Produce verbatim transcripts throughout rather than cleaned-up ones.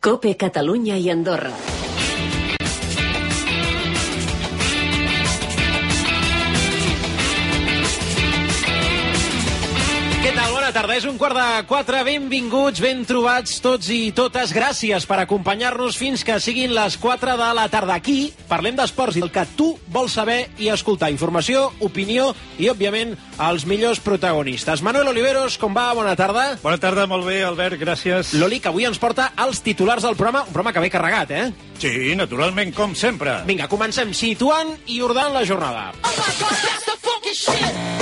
COPE Catalunya i Andorra. Què tal? Bona tarda. És un quart de quatre. Benvinguts, ben trobats tots i totes. Gràcies per acompanyar-nos fins que siguin les quatre de la tarda. Aquí parlem d'esports i el que tu vols saber i escoltar. Informació, opinió i, òbviament, els millors protagonistes. Manuel Oliveros, com va? Bona tarda. Bona tarda, molt bé, Albert, gràcies. L'Oli, que avui ens porta els titulars del programa. Un programa que ve carregat, eh? Sí, naturalment, com sempre. Vinga, comencem situant i ordenant la jornada. Oh my God, that's the funky shit!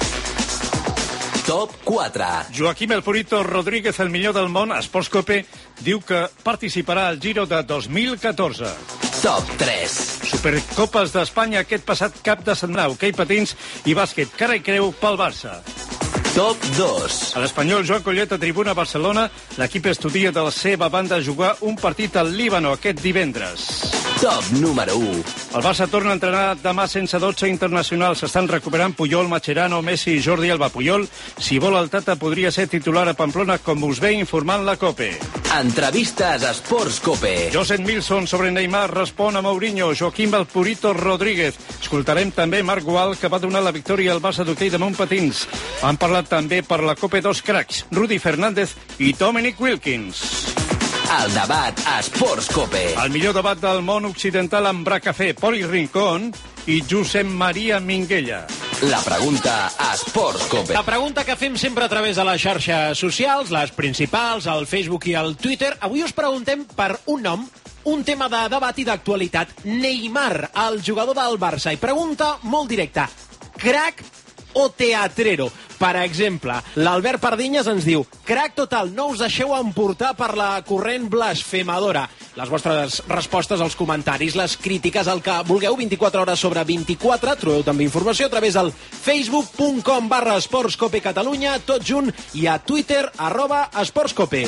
Top quatre. Joaquim El Purito Rodríguez, el millor del món, Esports Cope, diu que participarà al Giro de dos mil catorze. Top tres. Supercopes d'Espanya aquest passat cap de setmana, hoquei patins i bàsquet, cara i creu pel Barça. Top dos. A l'Espanyol Joan Collet a Tribuna Barcelona, l'equip estudia de la seva banda jugar un partit al Líbano aquest divendres. Top número u. El Barça torna a entrenar demà sense dotze internacionals. S'estan recuperant Puyol, Mascherano, Messi i Jordi Alba. Puyol, si vol el Tata, podria ser titular a Pamplona, com us ve informant la COPE. Entrevistes a Esports Cope. Josep Milson sobre Neymar respon a Mourinho. Joaquim El Purito Rodríguez. Escoltarem també Marc Gual, que va donar la victòria al Barça d'hoquei de Montpatins. Han parlat també per la COPE dos cracs, Rudi Fernández i Dominic Wilkins. El debat a Esports Cope. El millor debat del món occidental amb Bracafé, Poli Rincón i Josep Maria Minguella. La pregunta a Esports Cope. La pregunta que fem sempre a través de les xarxes socials, les principals, el Facebook i el Twitter. Avui us preguntem per un nom, un tema de debat i d'actualitat. Neymar, el jugador del Barça. I pregunta molt directa. Crac o teatrero? Per exemple, l'Albert Pardinyes ens diu: crac total, no us deixeu emportar per la corrent blasfemadora. Les vostres respostes als comentaris, les crítiques, el que vulgueu, vint-i-quatre hores sobre vint-i-quatre. Trobeu també informació a través del facebook.com barra esportscope Catalunya, tot junt, i a Twitter, arroba esportscope.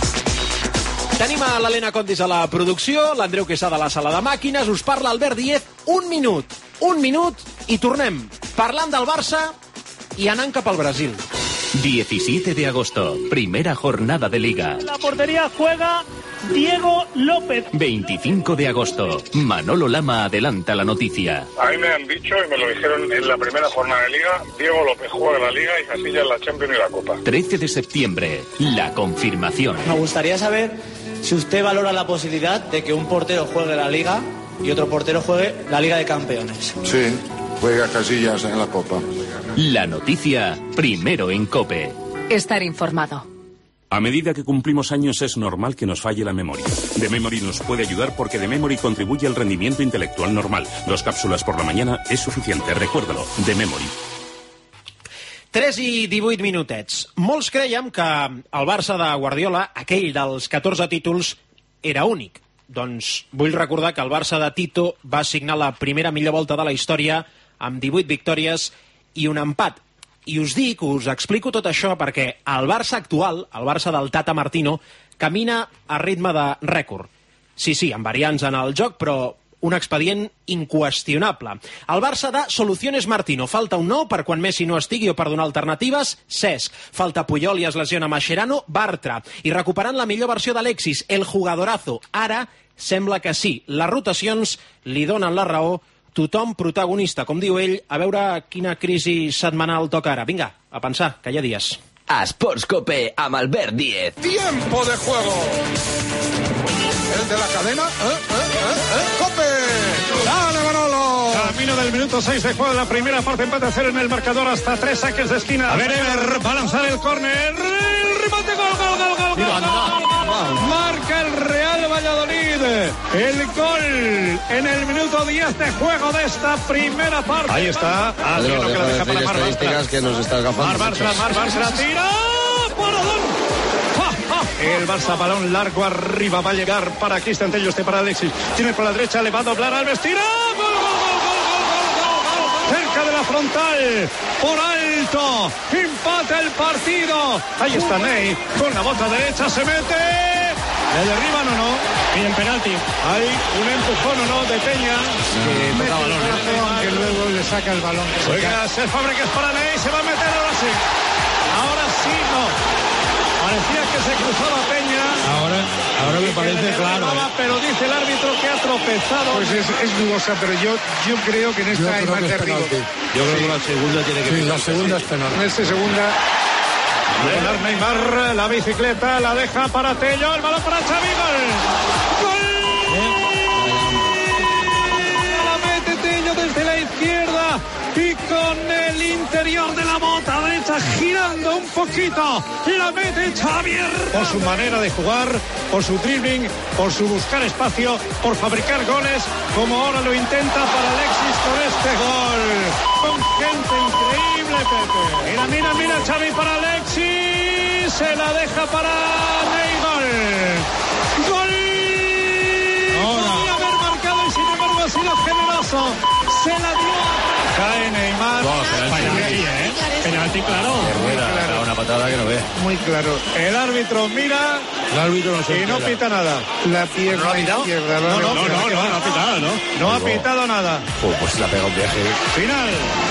Tenim a l'Helena Condis a la producció, l'Andreu Quesada a la sala de màquines, us parla Albert Díez. Un minut, un minut i tornem parlant del Barça y anant cap al Brasil. diecisiete de agosto, primera jornada de Liga. En la portería juega Diego López. veinticinco de agosto, Manolo Lama adelanta la noticia. A mí me han dicho, y me lo dijeron en la primera jornada de Liga, Diego López juega la Liga y Casillas la Champions y la Copa. trece de septiembre, la confirmación. Me gustaría saber si usted valora la posibilidad de que un portero juegue la Liga y otro portero juegue la Liga de Campeones. Sí, juega Casillas en la Copa. La noticia, primero en COPE. Estar informado. A medida que cumplimos años es normal que nos falle la memoria. The Memory nos puede ayudar porque The Memory contribuye al rendimiento intelectual normal. Dos cápsulas por la mañana es suficiente, recuérdalo. The Memory. tres i divuit minutets. Molts creiem que el Barça de Guardiola, aquell dels catorze títols, era únic. Doncs vull recordar que el Barça de Tito va signar la primera millor volta de la història amb divuit victòries i un empat. I us dic, us explico tot això perquè el Barça actual, el Barça del Tata Martino, camina a ritme de rècord. Sí, sí, amb variants en el joc, però un expedient inqüestionable. El Barça de Soluciones Martino. Falta un nou per quan Messi no estigui o per donar alternatives, Cesc. Falta Puyol i es lesiona Mascherano, Bartra. I recuperant la millor versió d'Alexis, el jugadorazo. Ara sembla que sí. Les rotacions li donen la raó. Tothom protagonista, com diu ell. A veure quina crisi setmanal toca ara. Vinga, a pensar, que hi ha dies. Esports Cope amb Albert Díez. Tiempo de juego. El de la cadena. ¿Eh? ¿Eh? ¿Eh? ¿Eh? ¡Cope! ¡Dale, Manolo! Camino del minuto seis de juego de la primera parte, empate a cero en el marcador hasta tres saques de esquina. A ver, Ever, va a lanzar el córner. El remate, gol, gol, gol, gol, gol, gol. Wow. Marca el Real Valladolid. El gol en el minuto diez de juego de esta primera parte. Ahí está. Adriano, que la deja para Mar Bartra. Que nos está agafando. Mar Bartra, Mar Bartra, tira. ¡Paradón! El Barça, balón largo arriba, va a llegar para Cristian Tello, este para Alexis. Tiene por la derecha, le va a doblar Alves, tira. ¡Gol, gol, gol, gol, gol, gol! Cerca de la frontal, por alto, empate el partido. Ahí está Ney, con la bota derecha, se mete. ¿Le derriban o no? Piden penalti. Hay un empujón o no de Peña. Que toca balón, ¿eh? Que luego le saca el balón. Oiga, el Fábregas para Ney, se va a meter ahora sí. Ahora sí, no. Parecía que se cruzaba Peña. Ahora, ahora me parece claro. Llevaba, ¿eh? Pero dice el árbitro que ha tropezado. Pues es, es dudosa, pero yo, yo creo que en esta hay más de riesgo. Yo creo que la segunda tiene que ser. Sí, la segunda es penal. En esta segunda... Leonard Neymar, la bicicleta, la deja para Tello, el balón para Xavi, gol. ¡Gol! La mete Tello desde la izquierda y con el interior de la bota derecha girando un poquito, la mete Xavi. Por su manera de jugar, por su dribbling, por su buscar espacio, por fabricar goles, como ahora lo intenta para Alexis con este gol. Con gente increíble, Pepe. Mira, mira, mira, Xavi para Alexis. Se la deja para Neymar. ¡Gol! Podría haber marcado y sin embargo ha sido generoso. Se la dio. Cae Neymar. No, penalti, ¿eh? Penalti, claro. Claro. Una patada que no ve. Muy claro. El árbitro mira. El árbitro no se y no entera. pita nada. La pierna ¿No ha pitado? izquierda. No, no, no, no, no, no, no ha pitado, ¿no? No ha pitado nada. Oh, pues la pega un viaje. Final.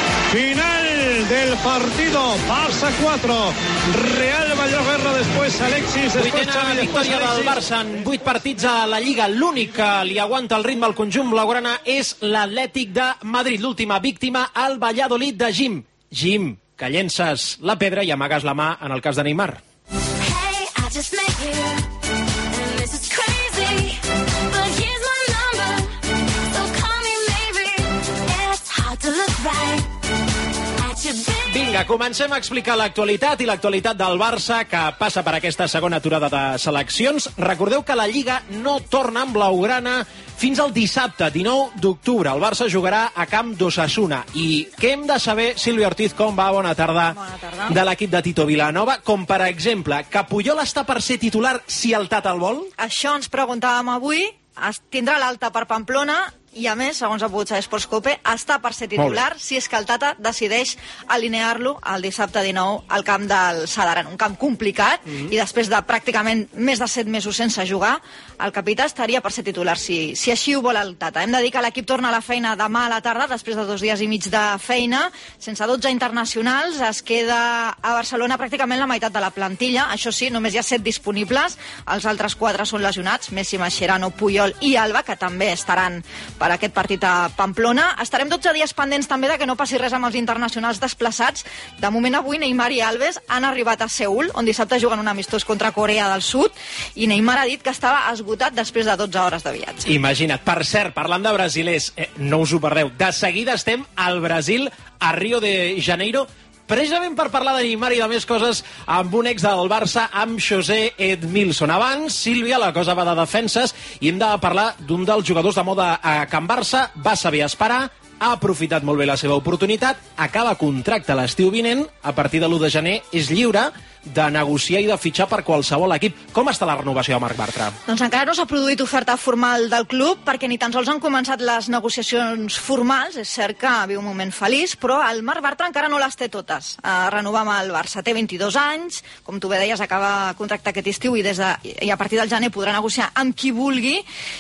Final del partido. Barça cuatro. Real Valladolid después Alexis. Después Vuitena Xavi, después victòria del Alexis. Barça en vuit partits a la Lliga. L'únic que li aguanta el ritme al conjunt blaugrana és l'Atlètic de Madrid. L'última víctima, el Valladolid de Jim. Jim, que llences la pedra i amagues la mà en el cas de Neymar. Hey, I just met you, and this is crazy, but here's my number, so call me maybe. It's hard to look right at your big... Vinga, comencem a explicar l'actualitat i l'actualitat del Barça, que passa per aquesta segona aturada de seleccions. Recordeu que la Lliga no torna amb blaugrana fins al dissabte, dinou d'octubre. El Barça jugarà a camp d'Osasuna. I què hem de saber, Sílvia Ortiz, com va? Bona tarda. Bona tarda. De l'equip de Tito Vilanova, com per exemple, que Puyol està per ser titular si el Tata el vol? Això ens preguntàvem avui. Es tindrà l'alta per Pamplona i, a més, segons ha pogut saber Sportscope, està per ser titular si és que el Tata decideix alinear-lo el dissabte dinou al camp del Sadaran. Un camp complicat, mm-hmm. i després de pràcticament més de set mesos sense jugar, el capità estaria per ser titular si, si així ho vol el Tata. Hem de dir que l'equip torna a la feina demà a la tarda, després de dos dies i mig de feina, sense dotze internacionals. Es queda a Barcelona pràcticament la meitat de la plantilla. Això sí, només hi ha set disponibles. Els altres quatre són lesionats, Messi, Mascherano, Puyol i Alba, que també estaran per aquest partit a Pamplona. Estarem dotze dies pendents també de que no passi res amb els internacionals desplaçats. De moment avui Neymar i Alves han arribat a Seül, on dissabte juguen un amistós contra Corea del Sud, i Neymar ha dit que estava esgotat després de dotze hores de viatge. Imagina't. Per cert, parlant de brasilers, eh, no us ho perdeu, de seguida estem al Brasil, a Rio de Janeiro, precisament per parlar de Neymar i de més coses amb un ex del Barça, amb José Edmilson. Abans, Sílvia, la cosa va de defenses i hem de parlar d'un dels jugadors de moda a Can Barça. Va saber esperar, ha aprofitat molt bé la seva oportunitat, acaba contracte l'estiu vinent, a partir de l'u de gener és lliure de negociar i de fitxar per qualsevol equip. Com està la renovació de Marc Bartra? Doncs encara no s'ha produït oferta formal del club, perquè ni tan sols han començat les negociacions formals. És cert que viu un moment feliç, però el Marc Bartra encara no les té totes a renovar amb el Barça. Té vint-i-dos anys, com tu bé deies, acaba contracte aquest estiu i, des de, i a partir del gener podrà negociar amb qui vulgui,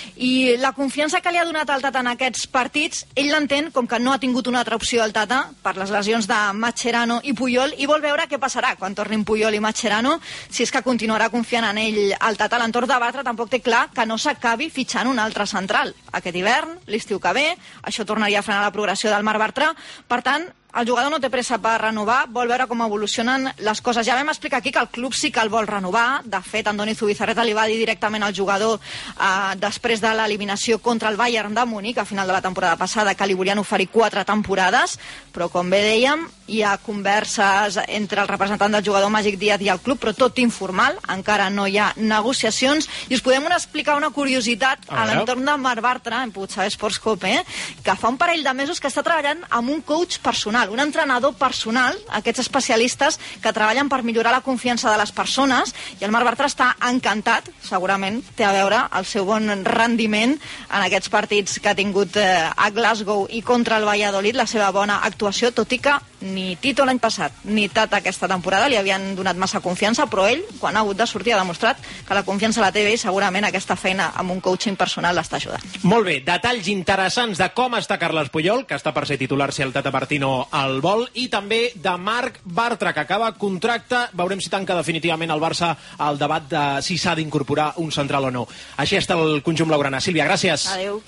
i la confiança que li ha donat el Tata en aquests partits, ell l'entén com que no ha tingut una altra opció el Tata per les lesions de Mascherano i Puyol, i vol veure què passarà quan tornin Puyol i Mascherano, si és que continuarà confiant en ell el Tata. L'entorn de Bartra tampoc té clar que no s'acabi fitxant un altre central aquest hivern, l'estiu que ve. Això tornaria a frenar la progressió del Marc Bartra. Per tant, el jugador no té pressa per renovar, vol veure com evolucionen les coses. Ja vam explicar aquí que el club sí que el vol renovar. De fet, Andoni Zubizarreta li va dir directament al jugador eh, després de l'eliminació contra el Bayern de Múnich a final de la temporada passada que li volien oferir quatre temporades, però com bé dèiem, hi ha converses entre el representant del jugador Màgic Díaz i el club, però tot informal, encara no hi ha negociacions. I us podem explicar una curiositat a, a l'entorn de Marc Bartra, hem pogut saber Sportscope, eh, que fa un parell de mesos que està treballant amb un coach personal, un entrenador personal, aquests especialistes que treballen per millorar la confiança de les persones, i el Marc Bartra està encantat, segurament té a veure el seu bon rendiment en aquests partits que ha tingut eh, a Glasgow i contra el Valladolid, la seva bona actuació, tot i que ni Tito l'any passat ni Tata aquesta temporada li havien donat massa confiança, però ell, quan ha hagut de sortir, ha demostrat que la confiança la té bé i segurament aquesta feina amb un coaching personal l'està ajudant. Molt bé, detalls interessants de com està Carles Puyol, que està per ser titular si el Tata Martino el vol, i també de Marc Bartra, que acaba contracte. Veurem si tanca definitivament el Barça al debat de si s'ha d'incorporar un central o no. Així està el conjunt blaugrana. Sílvia, gràcies. Adéu.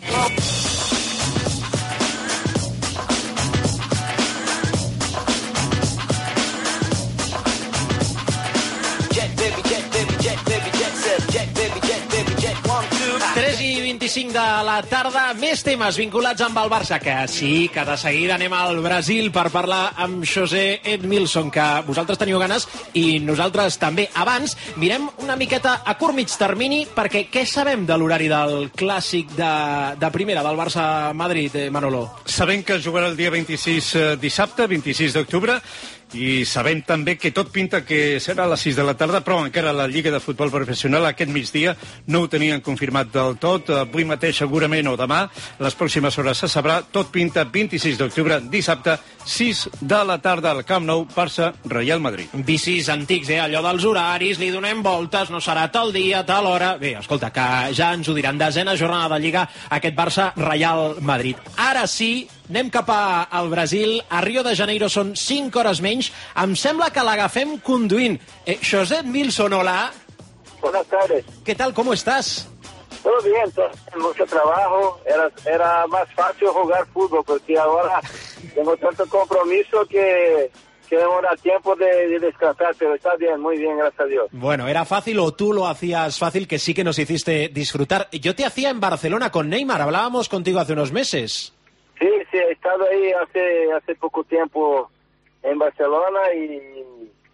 tres i vint-i-cinc de la tarda, més temes vinculats amb el Barça, que sí, que de seguida anem al Brasil per parlar amb José Edmilson, que vosaltres teniu ganes i nosaltres també. Abans, mirem una miqueta a curt mig termini, perquè què sabem de l'horari del clàssic de, de primera, del Barça-Madrid, Manolo? Sabem que jugarà el dia vint-i-sis, eh, dissabte, vint-i-sis d'octubre, i sabem també que tot pinta que serà a les sis de la tarda, però encara la Lliga de Futbol Professional aquest migdia no ho tenien confirmat del tot. Avui mateix segurament o demà, les pròximes hores se sabrà. Tot pinta vint-i-sis d'octubre, dissabte, sis de la tarda al Camp Nou, Barça, Real Madrid. Vicis antics, eh? Allò dels horaris, li donem voltes, no serà tal dia, tal hora... Bé, escolta, que ja ens ho diran. Desena jornada de Lliga, aquest Barça, Real Madrid. Ara sí, anem cap a, al Brasil. A Rio de Janeiro són cinc hores menys. Em sembla que l'agafem conduint. Eh, José Edmilson, hola. Buenas tardes. ¿Qué tal? ¿Cómo estás? Todo bien, todo, mucho trabajo. Era, era más fácil jugar fútbol porque ahora tengo tanto compromiso que, que no me da tiempo de, de descansar, pero está bien, muy bien, gracias a Dios. Bueno, ¿era fácil o tú lo hacías fácil, que sí que nos hiciste disfrutar? Yo te hacía en Barcelona con Neymar, hablábamos contigo hace unos meses. Sí, sí, he estado ahí hace, hace poco tiempo en Barcelona y,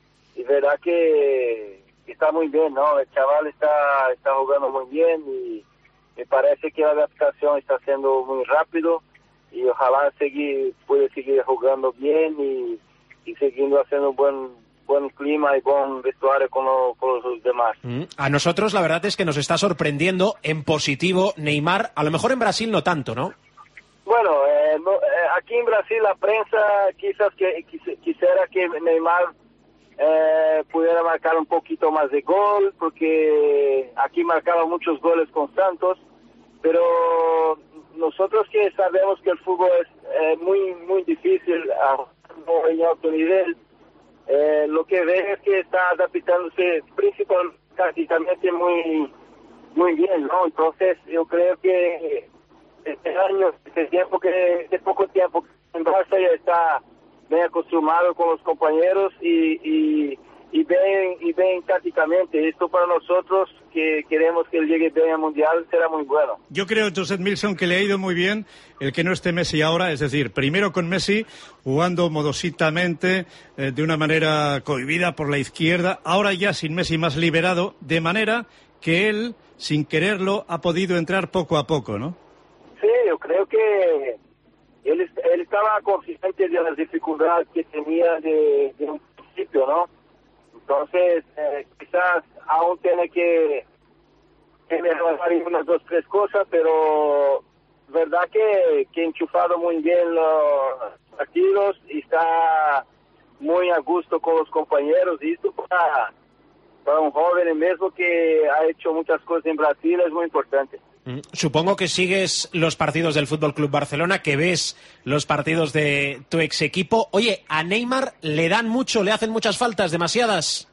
y verdad que está muy bien, ¿no? El chaval está, está jugando muy bien y me parece que la adaptación está siendo muy rápido y ojalá seguir, puede seguir jugando bien y, y siguiendo haciendo un buen, buen clima y buen vestuario con, lo, con los demás. Mm. A nosotros la verdad es que nos está sorprendiendo en positivo Neymar, a lo mejor en Brasil no tanto, ¿no? Bueno, eh, no, eh, aquí en Brasil la prensa quizás que quis, quisiera que Neymar eh, pudiera marcar un poquito más de gol, porque aquí marcaba muchos goles con Santos, pero nosotros que sabemos que el fútbol es eh, muy muy difícil a en alto nivel, eh, lo que ve es que está adaptándose principalmente muy muy bien, ¿no? Entonces yo creo que este año, este tiempo que, este poco tiempo en Barça ya está bien acostumbrado con los compañeros y, y, y ven y ven tácticamente. Esto para nosotros que queremos que él llegue bien al Mundial será muy bueno. Yo creo, José Edmilson, que le ha ido muy bien el que no esté Messi ahora, es decir, primero con Messi jugando modositamente, eh, de una manera cohibida por la izquierda, ahora ya sin Messi más liberado, de manera que él, sin quererlo, ha podido entrar poco a poco, ¿no? Sí, yo creo que él, él estaba consciente de las dificultades que tenía de, de un principio, ¿no? Entonces, eh, quizás aún tiene que, que mejorar unas dos, tres cosas, pero verdad que, que ha enchufado muy bien los partidos y está muy a gusto con los compañeros. Y esto para, para un joven mismo que ha hecho muchas cosas en Brasil es muy importante. Supongo que sigues los partidos del Fútbol Club Barcelona, que ves los partidos de tu ex equipo. Oye, ¿a Neymar le dan mucho, le hacen muchas faltas, demasiadas?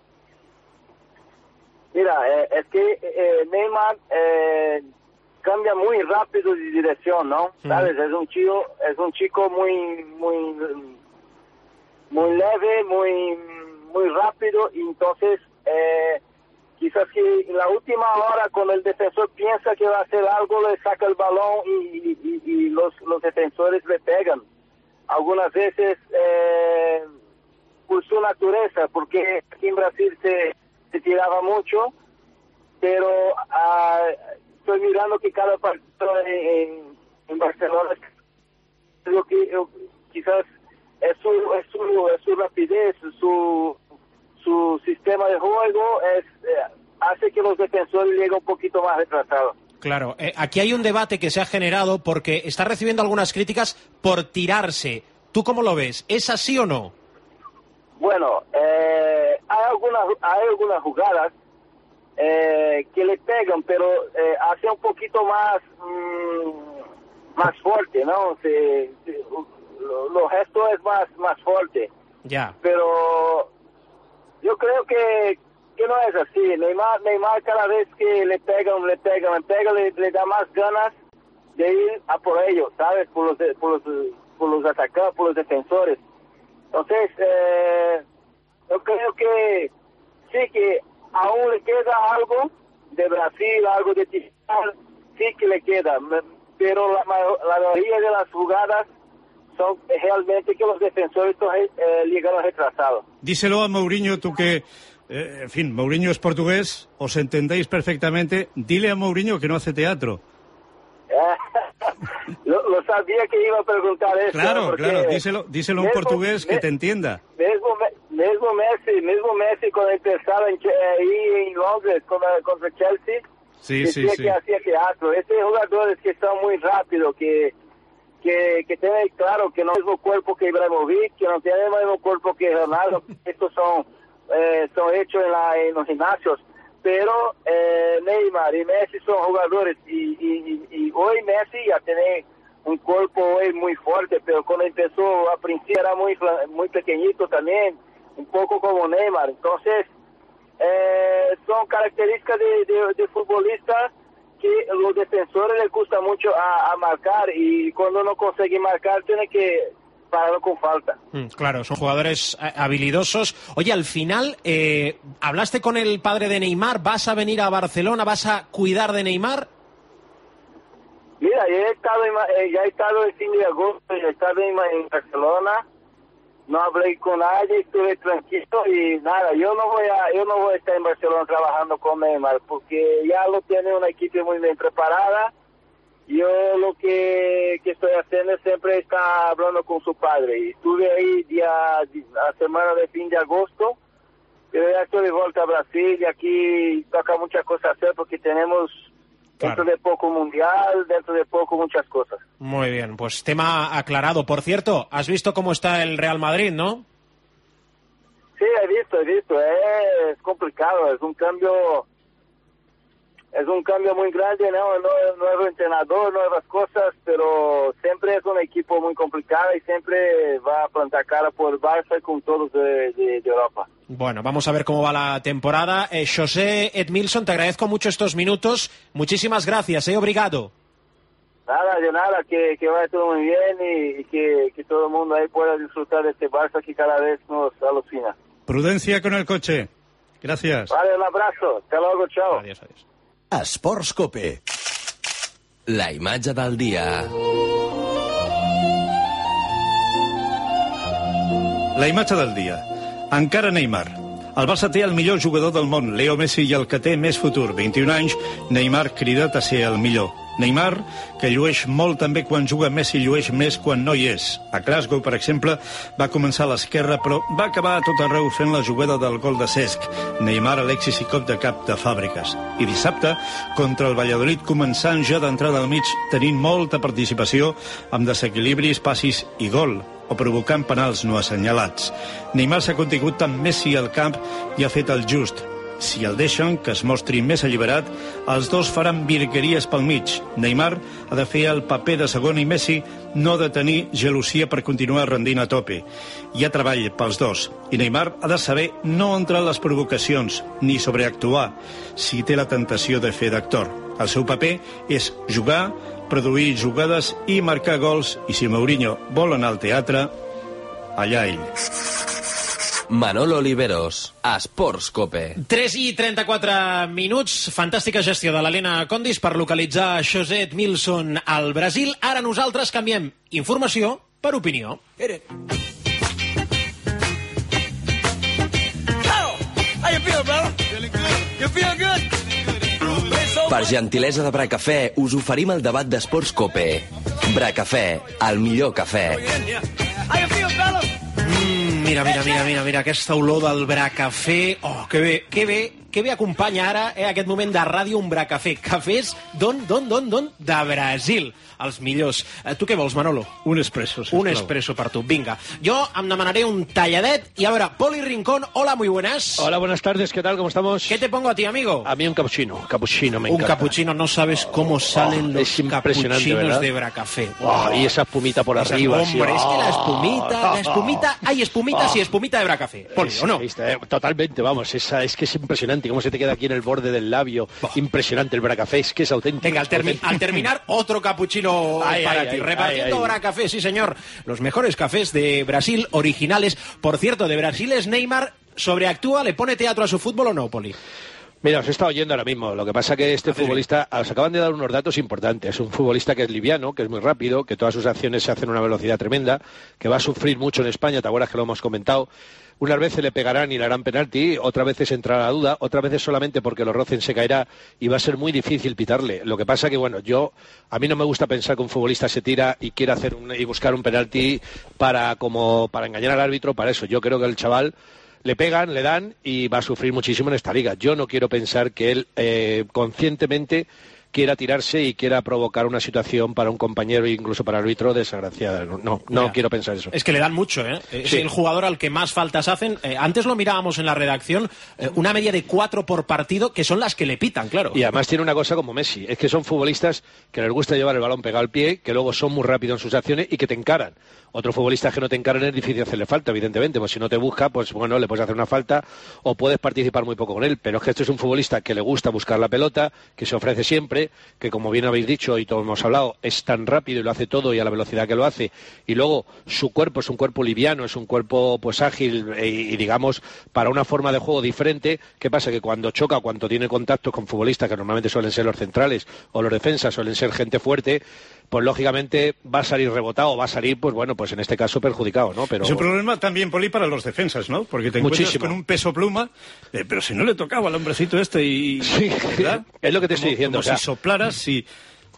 Mira, eh, es que eh, Neymar eh, cambia muy rápido de dirección, ¿no? Mm. ¿Sabes? Es un chico, es un chico muy, muy, muy leve, muy, muy rápido, y entonces eh, quizás que en la última hora, cuando el defensor piensa que va a hacer algo, le saca el balón y, y, y los, los defensores le pegan. Algunas veces eh, por su naturaleza, porque aquí en Brasil se, se tiraba mucho, pero uh, estoy mirando que cada partido en, en Barcelona, creo que yo, quizás es su, es, su, es su rapidez, su... su sistema de juego es, eh, hace que los defensores lleguen un poquito más retrasados. Claro, eh, aquí hay un debate que se ha generado porque está recibiendo algunas críticas por tirarse. ¿Tú cómo lo ves? ¿Es así o no? Bueno, eh, hay algunas hay algunas jugadas eh, que le pegan, pero eh, hace un poquito más mmm, más fuerte, ¿no? Se, se, lo, lo gesto es más más fuerte. Ya. Pero yo creo que, que no es así. Neymar, Neymar cada vez que le pegan, le pegan, le pegan, le, le da más ganas de ir a por ellos, ¿sabes? Por los, por los, por los atacantes, por los defensores. Entonces, eh, yo creo que sí que aún le queda algo de Brasil, algo de digital, sí que le queda, pero la, la mayoría de las jugadas son realmente que los defensores eh, llegaron retrasados. Díselo a Mourinho, tú que, eh, en fin, Mourinho es portugués, os entendéis perfectamente. Dile a Mourinho que no hace teatro. lo, lo sabía que iba a preguntar eso. Claro, claro, díselo, díselo a un portugués que te entienda. Mesmo, mesmo Messi, mesmo Messi cuando empezaba en, ahí en Londres contra, contra Chelsea, sí, decía sí, sí. que hacía teatro. Estos jugadores que son muy rápidos, que que, que tienen claro que no es el mismo cuerpo que Ibrahimovic, que no tienen el mismo cuerpo que Ronaldo. Estos son, eh, son hechos en, la, en los gimnasios. Pero eh, Neymar y Messi son jugadores y, y, y, y hoy Messi ya tiene un cuerpo hoy muy fuerte, pero cuando empezó a principio era muy, muy pequeñito también, un poco como Neymar. Entonces, eh, son características de, de, de futbolistas que los defensores les gusta mucho a, a marcar y cuando no consiguen marcar tiene que pararlo con falta. Mm, claro, son jugadores habilidosos. Oye, al final, eh, ¿hablaste con el padre de Neymar? ¿Vas a venir a Barcelona? ¿Vas a cuidar de Neymar? Mira, ya he estado en, ya he estado el fin de agosto, ya he estado en, en Barcelona, no hablé con nadie, estuve tranquilo y nada, yo no voy a, yo no voy a estar en Barcelona trabajando con Neymar porque ya lo tiene una equipo muy bien preparada. Yo lo que, que estoy haciendo siempre está hablando con su padre y estuve ahí día, la semana de fin de agosto, pero ya estoy de vuelta a Brasil y aquí toca muchas cosas hacer porque tenemos claro. dentro de poco mundial, dentro de poco muchas cosas. Muy bien, pues tema aclarado. Por cierto, ¿has visto cómo está el Real Madrid, no? Sí, he visto, he visto, eh, es complicado, es un cambio... Es un cambio muy grande, ¿no? Nuevo entrenador, nuevas cosas, pero siempre es un equipo muy complicado y siempre va a plantar cara por Barça con todos de, de, de Europa. Bueno, vamos a ver cómo va la temporada. Eh, José Edmilson, te agradezco mucho estos minutos. Muchísimas gracias, eh, obrigado. Nada, de nada, que, que vaya todo muy bien y, y que, que todo el mundo ahí pueda disfrutar de este Barça que cada vez nos alucina. Prudencia con el coche. Gracias. Vale, un abrazo. Hasta luego, chao. Adiós, adiós. Esports Cope. La imatge del dia. La imatge del dia. Encara Neymar. El Barça té el millor jugador del món, Leo Messi, i el que té més futur, vint-i-un anys, Neymar, cridat a ser el millor. Neymar, que llueix molt també quan juga, Messi llueix més quan no hi és. A Glasgow, per exemple, va començar a l'esquerra, però va acabar a tot arreu fent la jugada del gol de Cesc. Neymar, Alexis i cop de cap de Fàbriques. I dissabte, contra el Valladolid, començant ja d'entrada al mig, tenint molta participació, amb desequilibris, passis i gol, o provocant penals no assenyalats. Neymar s'ha contingut amb Messi al camp i ha fet el just. Si el deixen, que es mostri més alliberat, els dos faran virgueries pel mig. Neymar ha de fer el paper de segon i Messi no ha de tenir gelosia per continuar rendint a tope. Hi ha treball pels dos, i Neymar ha de saber no entrar en les provocacions ni sobreactuar si té la tentació de fer d'actor. El seu paper és jugar, produir jugades i marcar gols, i si Mourinho vol anar al teatre, allà ell. Manolo Oliveros, Esports Cope. tres i trenta-quatre minuts. Fantàstica gestió de l'Helena Condis per localitzar José Edmilson al Brasil. Ara nosaltres canviem informació per opinió. Per gentilesa de Bracafè, us oferim el debat d'Esports Cope. Bracafè, el millor cafè. Mm, mira, mira, mira, mira, mira, aquesta olor del Bracafè. Oh, que bé, que bé, que ve acompanya ara eh, aquest moment de Ràdio Umbra Cafè. Cafès d'on, d'on, d'on, d'on? De Brasil, els millors. Eh, tu què vols, Manolo? Un espresso, sisplau. Un espresso per tu, vinga. Jo em demanaré un talladet y a veure, Poli Rincón, hola, muy buenas. Hola, buenas tardes, ¿qué tal? ¿Cómo estamos? ¿Qué te pongo a ti, amigo? A mí un cappuccino, cappuccino me un encanta. Un cappuccino, no sabes cómo salen oh, los cappuccinos de Bracafé. Oh, y esa espumita por Esas, arriba. Hombre, sí. es que la espumita, la espumita, hay espumitas oh. y espumita de Bracafé. Poli, ¿o no? Totalmente, vamos, esa, es que es impresionante cómo se te queda aquí en el borde del labio. Oh. Impresionante el Bracafé, es que es auténtico. Venga, al, termi al terminar, otro cappuccino ay, para ay, ti. Ay, Repartiendo ay, ay. Bracafé, sí señor. Los mejores cafés de Brasil, originales. Por cierto, de Brasil es Neymar, sobreactúa, ¿le pone teatro a su fútbol o no, Poli? Mira, os he estado oyendo ahora mismo. Lo que pasa que este futbolista, os acaban de dar unos datos importantes. Es un futbolista que es liviano, que es muy rápido, que todas sus acciones se hacen a una velocidad tremenda, que va a sufrir mucho en España, ¿te acuerdas que lo hemos comentado? Unas veces le pegarán y le harán penalti, otras veces entrará la duda, otras veces solamente porque lo rocen se caerá y va a ser muy difícil pitarle. Lo que pasa que, bueno, yo, a mí no me gusta pensar que un futbolista se tira y quiere hacer un, y buscar un penalti para, como, para engañar al árbitro, para eso. Yo creo que el chaval le pegan, le dan y va a sufrir muchísimo en esta liga. Yo no quiero pensar que él eh, conscientemente quiera tirarse y quiera provocar una situación para un compañero e incluso para el árbitro desgraciada. No, no, no quiero pensar eso. Es que le dan mucho, ¿eh? Es sí. el jugador al que más faltas hacen. Eh, antes lo mirábamos en la redacción, eh, una media de cuatro por partido, que son las que le pitan, claro. Y además tiene una cosa como Messi, es que son futbolistas que les gusta llevar el balón pegado al pie, que luego son muy rápidos en sus acciones y que te encaran. Otros futbolistas que no te encaran es difícil hacerle falta, evidentemente, pues si no te busca, pues bueno, le puedes hacer una falta o puedes participar muy poco con él, pero es que este es un futbolista que le gusta buscar la pelota, que se ofrece siempre, que como bien habéis dicho y todos hemos hablado, es tan rápido y lo hace todo y a la velocidad que lo hace, y luego su cuerpo es un cuerpo liviano, es un cuerpo pues ágil y, y digamos para una forma de juego diferente. ¿Qué pasa? Que cuando choca o cuando tiene contactos con futbolistas que normalmente suelen ser los centrales o los defensas, suelen ser gente fuerte, pues lógicamente va a salir rebotado, va a salir, pues bueno, pues en este caso perjudicado, ¿no? Pero es un problema también, Poli, para los defensas, ¿no? Porque te encuentras muchísimo. con un peso pluma, eh, pero si no le tocaba al hombrecito este y... Sí, ¿verdad? Es lo que te estoy como, diciendo. Como o sea, si soplaras, si...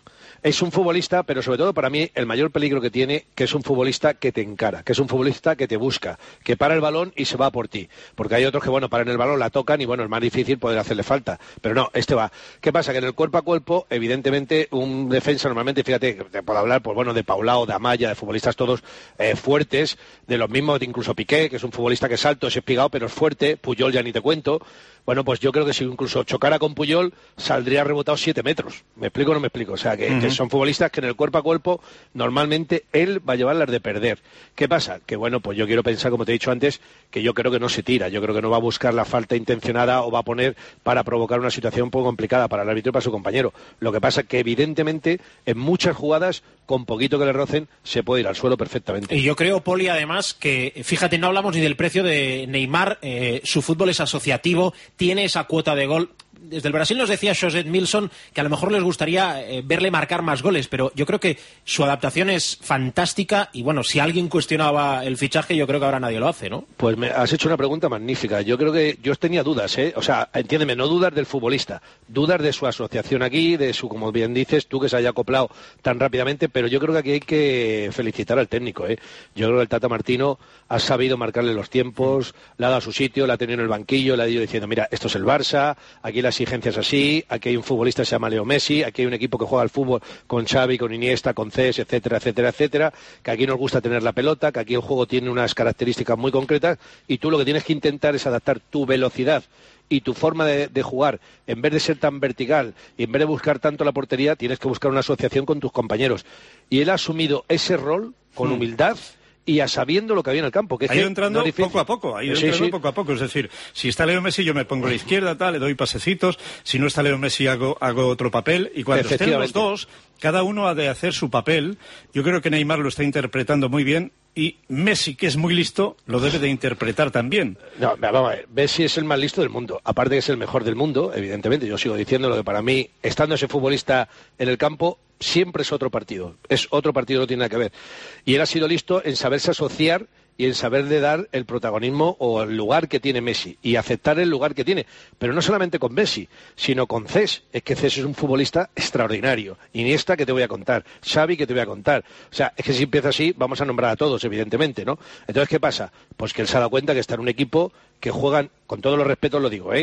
Es un futbolista, pero sobre todo para mí el mayor peligro que tiene, que es un futbolista que te encara, que es un futbolista que te busca, que para el balón y se va por ti. Porque hay otros que, bueno, paran el balón, la tocan y, bueno, es más difícil poder hacerle falta. Pero no, este va. ¿Qué pasa? Que en el cuerpo a cuerpo, evidentemente, un defensa normalmente, fíjate, te puedo hablar, pues bueno, de Paulao, de Amaya, de futbolistas todos eh, fuertes, de los mismos, incluso Piqué, que es un futbolista que es alto, es espigado, pero es fuerte, Puyol ya ni te cuento. Bueno, pues yo creo que si incluso chocara con Puyol, saldría rebotado siete metros. ¿Me explico o no me explico? O sea, que, uh-huh. que son futbolistas que en el cuerpo a cuerpo, normalmente él va a llevar las de perder. ¿Qué pasa? Que bueno, pues yo quiero pensar, como te he dicho antes, que yo creo que no se tira. Yo creo que no va a buscar la falta intencionada o va a poner para provocar una situación un poco complicada para el árbitro y para su compañero. Lo que pasa es que evidentemente en muchas jugadas, con poquito que le rocen, se puede ir al suelo perfectamente. Y yo creo, Poli, además, que, fíjate, no hablamos ni del precio de Neymar, eh, su fútbol es asociativo, tiene esa cuota de gol. Desde el Brasil nos decía José Milson que a lo mejor les gustaría eh, verle marcar más goles, pero yo creo que su adaptación es fantástica y bueno, si alguien cuestionaba el fichaje, yo creo que ahora nadie lo hace, ¿no? Pues me has hecho una pregunta magnífica. Yo creo que yo tenía dudas, ¿eh? O sea, entiéndeme, no dudas del futbolista, dudas de su asociación aquí, de su, como bien dices, tú que se haya acoplado tan rápidamente, pero yo creo que aquí hay que felicitar al técnico, ¿eh? Yo creo que el Tata Martino ha sabido marcarle los tiempos, le ha dado a su sitio, le ha tenido en el banquillo, le ha ido diciendo, mira, esto es el Barça, aquí la exigencia es así, aquí hay un futbolista que se llama Leo Messi, aquí hay un equipo que juega al fútbol con Xavi, con Iniesta, con Cés, etcétera, etcétera, etcétera, que aquí nos gusta tener la pelota, que aquí el juego tiene unas características muy concretas y tú lo que tienes que intentar es adaptar tu velocidad y tu forma de, de jugar, en vez de ser tan vertical y en vez de buscar tanto la portería, tienes que buscar una asociación con tus compañeros. Y él ha asumido ese rol con humildad y a sabiendo lo que había en el campo. Que ha ido entrando no poco a poco, ha ido sí, entrando sí. poco a poco. Es decir, si está Leo Messi yo me pongo a la izquierda, tal, le doy pasecitos. Si no está Leo Messi hago, hago otro papel. Y cuando estén los dos, cada uno ha de hacer su papel. Yo creo que Neymar lo está interpretando muy bien. Y Messi, que es muy listo, lo debe de interpretar también. No, vamos a ver, Messi es el más listo del mundo. Aparte que es el mejor del mundo, evidentemente. Yo sigo diciendo lo que para mí, estando ese futbolista en el campo, siempre es otro partido. Es otro partido, no tiene nada que ver. Y él ha sido listo en saberse asociar y en saberle dar el protagonismo o el lugar que tiene Messi y aceptar el lugar que tiene. Pero no solamente con Messi, sino con Cés. Es que Cés es un futbolista extraordinario. Iniesta, que te voy a contar. Xavi, que te voy a contar. O sea, es que si empieza así, vamos a nombrar a todos, evidentemente, ¿no? Entonces, ¿qué pasa? Pues que él se ha dado cuenta que está en un equipo que juegan, con todos los respetos lo digo, ¿eh?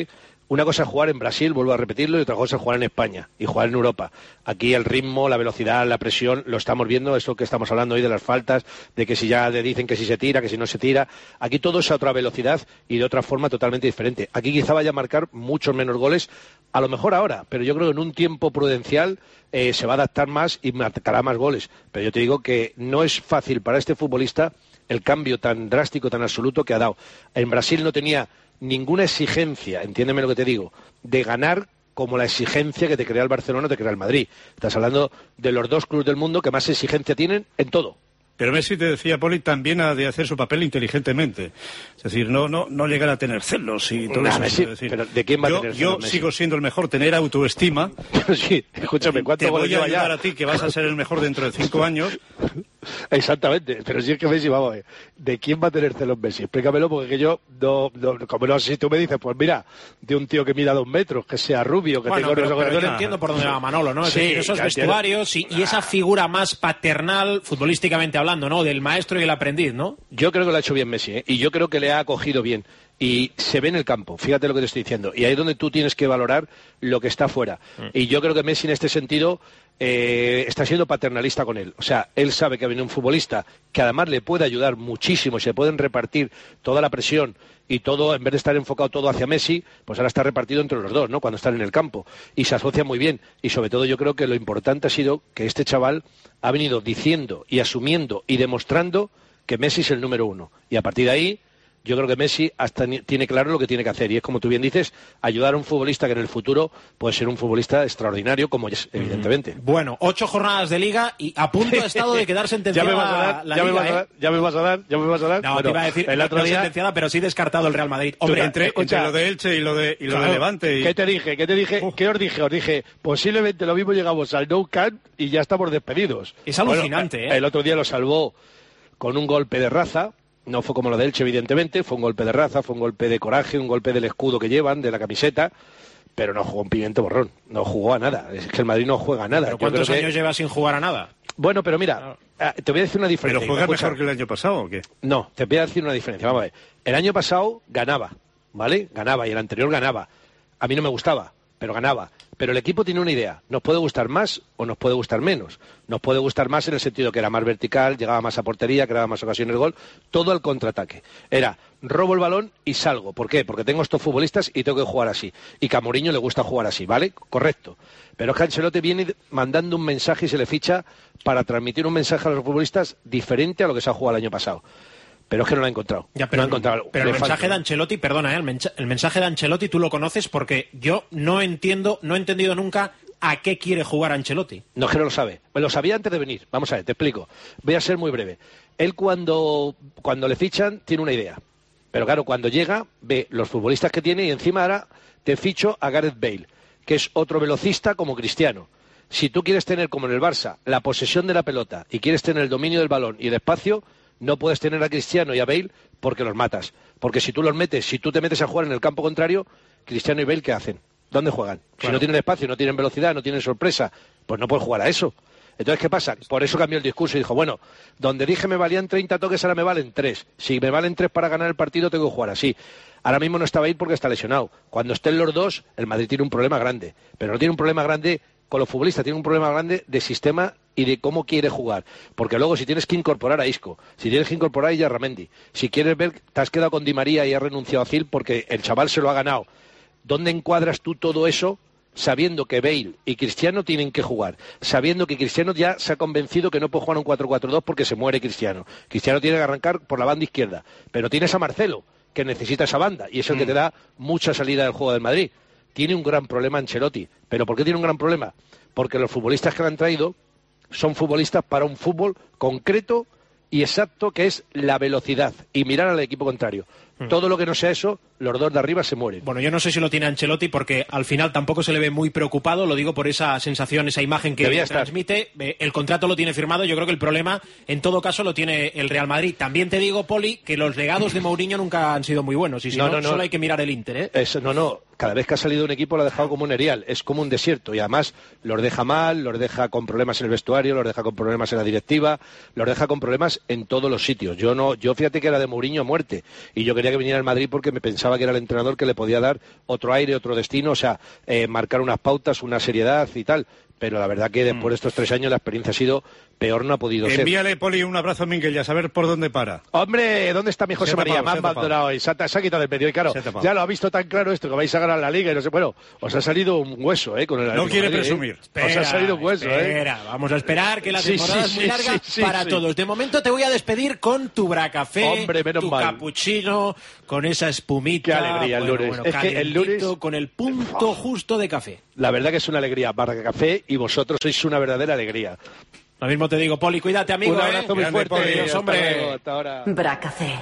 Una cosa es jugar en Brasil, vuelvo a repetirlo, y otra cosa es jugar en España y jugar en Europa. Aquí el ritmo, la velocidad, la presión, lo estamos viendo, eso que estamos hablando hoy de las faltas, de que si ya le dicen que si se tira, que si no se tira. Aquí todo es a otra velocidad y de otra forma totalmente diferente. Aquí quizá vaya a marcar muchos menos goles, a lo mejor ahora, pero yo creo que en un tiempo prudencial eh, se va a adaptar más y marcará más goles. Pero yo te digo que no es fácil para este futbolista el cambio tan drástico, tan absoluto que ha dado. En Brasil no tenía ninguna exigencia, entiéndeme lo que te digo, de ganar como la exigencia que te crea el Barcelona o te crea el Madrid. Estás hablando de los dos clubes del mundo que más exigencia tienen en todo. Pero Messi, te decía, Poli, también ha de hacer su papel inteligentemente. Es decir, no no no llegar a tener celos y todo nah, eso. Messi, es decir, pero ¿de quién va yo, a tener Yo celos, Messi? sigo siendo el mejor, tener autoestima. Sí, escúchame, ¿cuánto te voy a lleva ayudar ya? a ti, que vas a ser el mejor dentro de cinco años. Exactamente, pero si es que Messi, vamos a ver, ¿de quién va a tener celos Messi? Explícamelo, porque que yo, no, no, como no sé si tú me dices, pues mira, de un tío que mida dos metros, que sea rubio, que bueno, tenga pero, unos pero ojos... yo entiendo por dónde va Manolo, ¿no? Es Sí, decir, esos ya vestuarios y, y esa figura más paternal, futbolísticamente hablando, ¿no? Del maestro y el aprendiz, ¿no? Yo creo que lo ha hecho bien Messi, ¿eh? Y yo creo que le ha acogido bien. Y se ve en el campo, fíjate lo que te estoy diciendo. Y ahí es donde tú tienes que valorar lo que está fuera. Mm. Y yo creo que Messi en este sentido eh, está siendo paternalista con él. O sea, él sabe que ha venido un futbolista que además le puede ayudar muchísimo, se pueden repartir toda la presión y todo, en vez de estar enfocado todo hacia Messi, pues ahora está repartido entre los dos, ¿no? Cuando están en el campo. Y se asocia muy bien. Y sobre todo yo creo que lo importante ha sido que este chaval ha venido diciendo y asumiendo y demostrando que Messi es el número uno. Y a partir de ahí, yo creo que Messi hasta tiene claro lo que tiene que hacer. Y es, como tú bien dices, ayudar a un futbolista que en el futuro puede ser un futbolista extraordinario, como es, evidentemente. Bueno, ocho jornadas de Liga y a punto ha estado de quedar sentenciada ya me vas a dar, la ya Liga, me vas a dar, ¿eh? ya me vas a dar, ya me vas a dar. No, bueno, te iba a decir, el otro no día... sentenciada, pero sí descartado el Real Madrid. Hombre, Tú, entre, escucha, entre lo de Elche y lo de, y lo claro, de Levante. Y... ¿Qué te dije? ¿Qué te dije? Uh. ¿Qué os dije? Os dije, posiblemente lo mismo llegamos al Nou Camp y ya estamos despedidos. Es alucinante, bueno, ¿eh? El otro día lo salvó con un golpe de raza. No fue como lo de Elche, evidentemente, fue un golpe de raza, fue un golpe de coraje, un golpe del escudo que llevan, de la camiseta, pero no jugó un pimiento borrón, no jugó a nada. Es que el Madrid no juega a nada. ¿Pero cuántos Yo creo años que... lleva sin jugar a nada? Bueno, pero mira, claro. Te voy a decir una diferencia. ¿Pero juega mejor que el año pasado o qué? No, te voy a decir una diferencia. Vamos a ver. El año pasado ganaba, ¿vale? Ganaba, y el anterior ganaba. A mí no me gustaba, pero ganaba. Pero el equipo tiene una idea. Nos puede gustar más o nos puede gustar menos. Nos puede gustar más en el sentido que era más vertical, llegaba más a portería, creaba más ocasiones de gol. Todo al contraataque. Era robo el balón y salgo. ¿Por qué? Porque tengo estos futbolistas y tengo que jugar así. Y que a Mourinho le gusta jugar así, ¿vale? Correcto. Pero es que Ancelotti viene mandando un mensaje y se le ficha para transmitir un mensaje a los futbolistas diferente a lo que se ha jugado el año pasado. Pero es que no lo ha encontrado. Ya, pero no ha encontrado. pero el mensaje falta. de Ancelotti, perdona, ¿eh? el, mencha, el mensaje de Ancelotti tú lo conoces porque yo no entiendo, no he entendido nunca a qué quiere jugar Ancelotti. No, es que no lo sabe. Lo sabía antes de venir. Vamos a ver, te explico. Voy a ser muy breve. Él cuando, cuando le fichan tiene una idea. Pero claro, cuando llega, ve los futbolistas que tiene y encima ahora te ficho a Gareth Bale, que es otro velocista como Cristiano. Si tú quieres tener, como en el Barça, la posesión de la pelota y quieres tener el dominio del balón y el espacio, no puedes tener a Cristiano y a Bale porque los matas. Porque si tú los metes, si tú te metes a jugar en el campo contrario, Cristiano y Bale, ¿qué hacen? ¿Dónde juegan? Claro. Si no tienen espacio, no tienen velocidad, no tienen sorpresa, pues no puedes jugar a eso. Entonces, ¿qué pasa? Por eso cambió el discurso y dijo, bueno, donde dije me valían treinta toques, ahora me valen tres. Si me valen tres para ganar el partido, tengo que jugar así. Ahora mismo no está Bale porque está lesionado. Cuando estén los dos, el Madrid tiene un problema grande. Pero no tiene un problema grande con los futbolistas, tiene un problema grande de sistema y de cómo quiere jugar. Porque luego si tienes que incorporar a Isco, si tienes que incorporar a Yarramendi, si quieres ver, te has quedado con Di María y has renunciado a Zil porque el chaval se lo ha ganado. ¿Dónde encuadras tú todo eso sabiendo que Bale y Cristiano tienen que jugar? Sabiendo que Cristiano ya se ha convencido que no puede jugar un cuatro cuatro dos porque se muere Cristiano. Cristiano tiene que arrancar por la banda izquierda. Pero tienes a Marcelo, que necesita esa banda, y es el mm. que te da mucha salida del juego del Madrid. Tiene un gran problema Ancelotti. ¿Pero por qué tiene un gran problema? Porque los futbolistas que le han traído son futbolistas para un fútbol concreto y exacto, que es la velocidad y mirar al equipo contrario. Mm. Todo lo que no sea eso, los dos de arriba se mueren. Bueno, yo no sé si lo tiene Ancelotti porque al final tampoco se le ve muy preocupado, lo digo por esa sensación, esa imagen que Debía transmite. Eh, el contrato lo tiene firmado, yo creo que el problema en todo caso lo tiene el Real Madrid. También te digo, Poli, que los legados de Mourinho nunca han sido muy buenos y si no, no, no, no solo hay que mirar el Inter, ¿eh? Eso, no, no, cada vez que ha salido un equipo lo ha dejado como un erial, es como un desierto, y además los deja mal, los deja con problemas en el vestuario, los deja con problemas en la directiva, los deja con problemas en todos los sitios. Yo no, yo fíjate que era de Mourinho a muerte, y yo quería que viniera al Madrid porque me pensaba que era el entrenador que le podía dar otro aire, otro destino, o sea, eh, marcar unas pautas, una seriedad y tal. Pero la verdad que después de estos tres años la experiencia ha sido peor, no ha podido ser. Envíale, Poli, un abrazo a Minguella, a saber por dónde para. Hombre, ¿dónde está mi José Se María? tapado, Me han se ha tapado. abandonado y se ha, se ha quitado del medio. Y claro, ya lo ha visto tan claro esto, que vais a ganar la Liga y no sé. Bueno, os ha salido un hueso, ¿eh? Con el No Atlético quiere de Madrid, presumir. ¿eh? Espera, os ha salido un hueso, espera. ¿eh? Vamos a esperar, que la Sí, temporada sí, es muy sí, larga sí, sí, para sí. todos. De momento te voy a despedir con tu bracafé, Hombre, menos tu mal. cappuccino, con esa espumita. Qué alegría el bueno, lunes. bueno, Es que el lunes- calientito, con el punto justo de café. La verdad que es una alegría. Barra Café y vosotros sois una verdadera alegría. Lo mismo te digo, Poli, cuídate, amigo. Un abrazo eh? muy Grande, fuerte. Poli, Dios, Hasta hombre. luego, hasta ahora. Bracafé.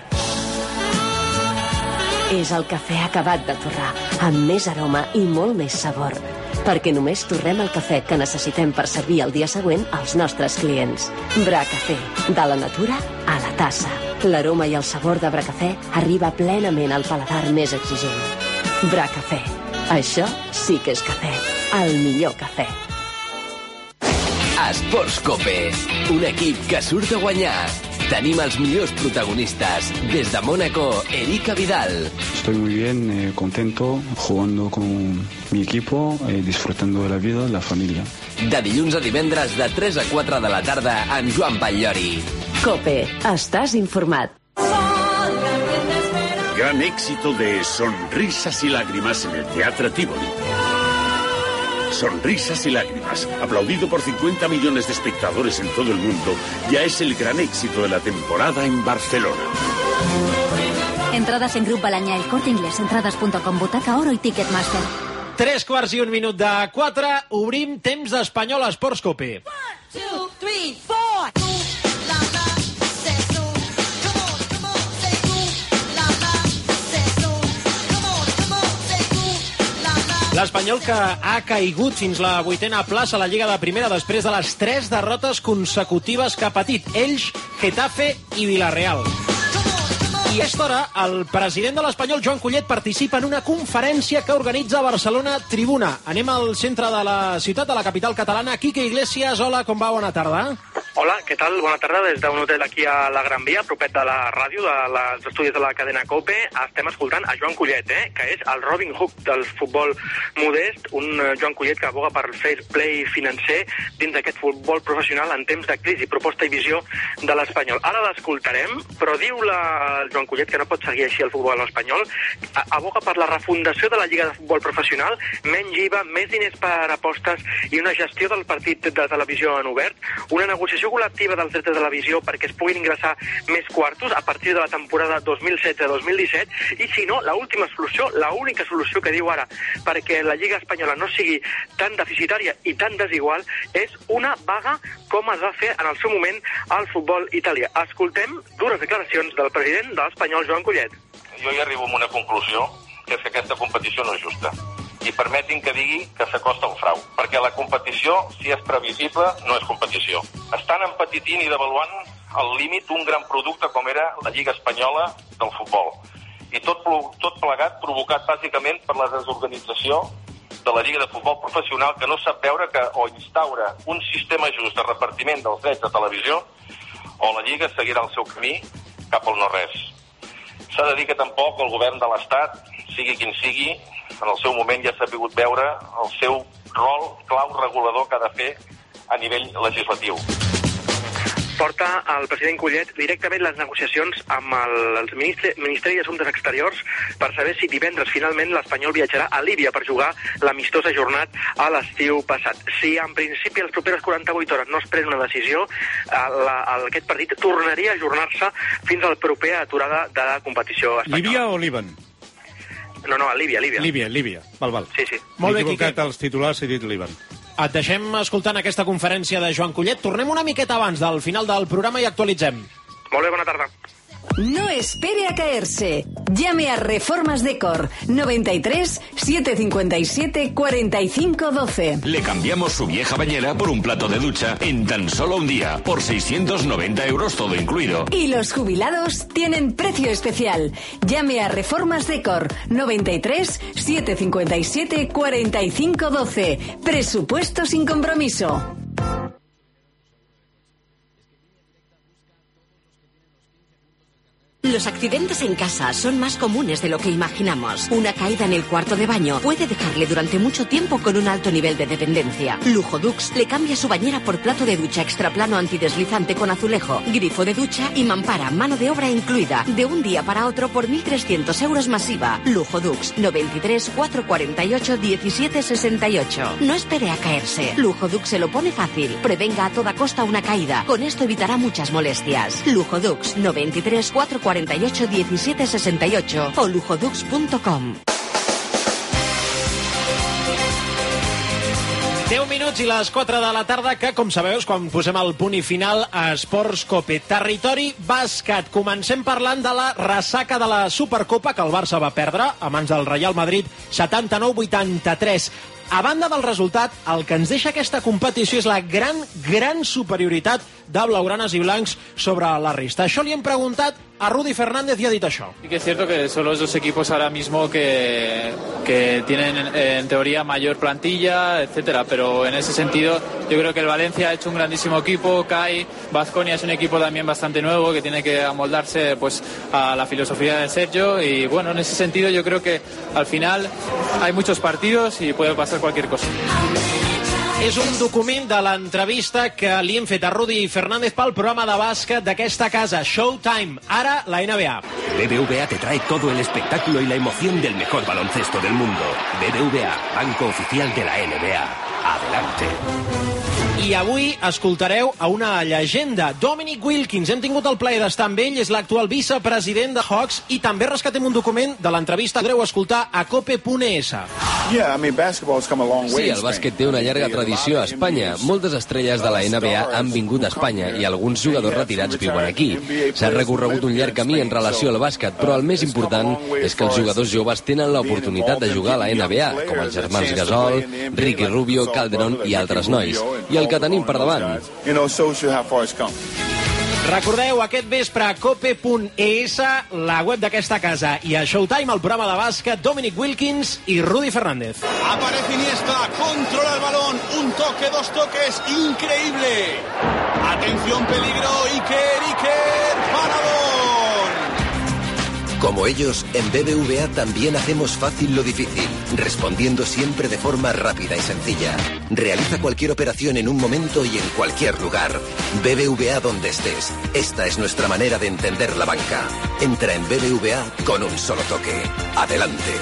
És el cafè acabat de torrar, amb més aroma i molt més sabor. Perquè només torrem el cafè que necessitem per servir el dia següent als nostres clients. Bracafé. De la natura a la tassa. L'aroma i el sabor de Bracafé arriba plenament al paladar més exigent. Bracafé. Això sí que és cafè. El millor cafè. Esports Cope, un equip que surt a guanyar. Tenim els millors protagonistes. Des de Mónaco, Erika Vidal. Estoy muy bien, eh, contento, jugando con mi equipo, eh, disfrutando de la vida, de la familia. De dilluns a divendres de tres a quatre de la tarda amb Joan Batllori. Cope. Estàs informat. Gran éxito de Sonrisas y Lágrimas en el Teatro Tívoli. Sonrisas y Lágrimas, aplaudido por cincuenta millones de espectadores en todo el mundo, ya es el gran éxito de la temporada en Barcelona. Entradas en Grup Balañá, El Corte Inglés, entradas punto com, Butaca Oro i Ticketmaster. Tres quarts i un minut de quatre, obrim temps d'Espanyol a Esports Cope. Two, three, four. L'Espanyol, que ha caigut fins la vuitena plaça a la Lliga de Primera després de les tres derrotes consecutives que ha patit Elx, Getafe i Villarreal. I a aquesta hora, el president de l'Espanyol, Joan Collet, participa en una conferència que organitza a Barcelona Tribuna. Anem al centre de la ciutat, de la capital catalana. Quique Iglesias, hola, com va? Bona tarda. Hola, què tal? Bona tarda. Des d'un hotel aquí a la Gran Via, propet de la ràdio, dels estudis de la cadena COPE, estem escoltant a Joan Collet, eh? que és el Robin Hood del futbol modest, un Joan Collet que aboga per el fair play financer dins d'aquest futbol professional en temps de crisi, proposta i visió de l'Espanyol. Ara l'escoltarem, però diu la, el Joan Collet que no pot seguir així el futbol espanyol, aboga per la refundació de la Lliga de Futbol Professional, menys I V A, més diners per apostes i una gestió del partit de televisió en obert, una negociació col·lectiva dels drets de televisió perquè es puguin ingressar més quartos a partir de la temporada dos mil setze dos mil disset i, si no, l'última solució, l'única solució que diu ara perquè la Lliga Espanyola no sigui tan deficitària i tan desigual és una vaga com es va fer en el seu moment al futbol italià. Escoltem dures declaracions del president de l'Espanyol, Joan Collet. Jo hi arribo a una conclusió, que és que aquesta competició no és justa. I permetin que digui que s'acosta al frau, perquè la competició, si és previsible, no és competició. Estan empetitint i devaluant al límit un gran producte com era la Lliga Espanyola del futbol. I tot, tot plegat provocat bàsicament per la desorganització de la Lliga de Futbol Professional, que no sap veure que o instaura un sistema just de repartiment dels drets de televisió o la Lliga seguirà el seu camí cap al no-res. S'ha de dir que tampoc el govern de l'Estat, sigui quin sigui, en el seu moment ja s'ha pogut veure el seu rol clau regulador que ha de fer a nivell legislatiu. Porta el president Collet directament les negociacions amb el, el ministre, Ministeri d'Assumptes Exteriors per saber si divendres finalment l'Espanyol viatjarà a Líbia per jugar l'amistós ajornat a l'estiu passat. Si en principi les properes quaranta-vuit hores no es pren una decisió, la, aquest partit tornaria a ajornar-se fins a la propera aturada de la competició espanyola. Líbia o Líban? No, no, a Líbia, Líbia. Líbia, Líbia. Val, val. Sí, sí. M'he equivocat els titulars, he dit Líban. Et deixem escoltant aquesta conferència de Joan Collet. Tornem una miqueta abans del final del programa i actualitzem. Molt bé, bona tarda. No espere a caerse. Llame a Reformas Decor noventa y tres, setecientos cincuenta y siete, cuarenta y cinco doce. Le cambiamos su vieja bañera por un plato de ducha en tan solo un día, por seiscientos noventa euros todo incluido. Y los jubilados tienen precio especial. Llame a Reformas Decor noventa y tres, setecientos cincuenta y siete, cuarenta y cinco doce. Presupuesto sin compromiso. Los accidentes en casa son más comunes de lo que imaginamos. Una caída en el cuarto de baño puede dejarle durante mucho tiempo con un alto nivel de dependencia. Lujodux le cambia su bañera por plato de ducha extraplano antideslizante con azulejo, grifo de ducha y mampara, mano de obra incluida. De un día para otro por mil trescientos euros masiva. Lujodux noventa y tres, cuatrocientos cuarenta y ocho, diecisiete sesenta y ocho. No espere a caerse. Lujodux se lo pone fácil. Prevenga a toda costa una caída. Con esto evitará muchas molestias. Lujodux noventa y tres, cuatrocientos cuarenta y ocho, diecisiete sesenta y ocho o lujodux punto com. deu minuts i les quatre de la tarda, que, com sabeu, és quan posem el punt i final a Esports Cope. Territori bàsquet. Comencem parlant de la ressaca de la Supercopa que el Barça va perdre a mans del Real Madrid setanta-nou vuitanta-tres. A banda del resultat, el que ens deixa aquesta competició és la gran, gran superioritat de blaugranes i blancs sobre la resta. Això li hem preguntat a Rudy Fernández y ha dicho això. Sí que es cierto que son los dos equipos ahora mismo que, que tienen en teoría mayor plantilla, etcétera, pero en ese sentido yo creo que el Valencia ha hecho un grandísimo equipo, Kai, Baskonia es un equipo también bastante nuevo que tiene que amoldarse pues a la filosofía de Sergio y bueno, en ese sentido yo creo que al final hay muchos partidos y puede pasar cualquier cosa. És un document de l'entrevista que li hem fet a Rudy Fernández pel programa de bàsquet d'aquesta casa, Showtime. Ara, la N B A. B B V A te trae todo el espectáculo y la emoción del mejor baloncesto del mundo. B B V A, banco oficial de la N B A. Adelante. I avui escoltareu a una llegenda, Dominic Wilkins. Hem tingut el plaer d'estar amb ell, és l'actual vicepresident de Hawks i també rescatem un document de l'entrevista que podreu escoltar a cope punt es. Sí, el bàsquet té una llarga tradició a Espanya. Moltes estrelles de la N B A han vingut a Espanya i alguns jugadors retirats viuen aquí. S'ha recorregut un llarg camí en relació al bàsquet, però el més important és que els jugadors joves tenen l'oportunitat de jugar a la N B A, com els germans Gasol, Ricky Rubio, Calderon i altres nois. I el que tenim per davant. Recordeu, aquest vespre a cope punt es, la web d'aquesta casa, i a Showtime, el programa de bàsquet, Dominic Wilkins i Rudy Fernández. Aparece Iniesta, controla el balón, un toque, dos toques, increíble. Atención, peligro, Iker, Iker, paradón. Como ellos, en B B V A también hacemos fácil lo difícil, respondiendo siempre de forma rápida y sencilla. Realiza cualquier operación en un momento y en cualquier lugar. B B V A donde estés. Esta es nuestra manera de entender la banca. Entra en B B V A con un solo toque. Adelante.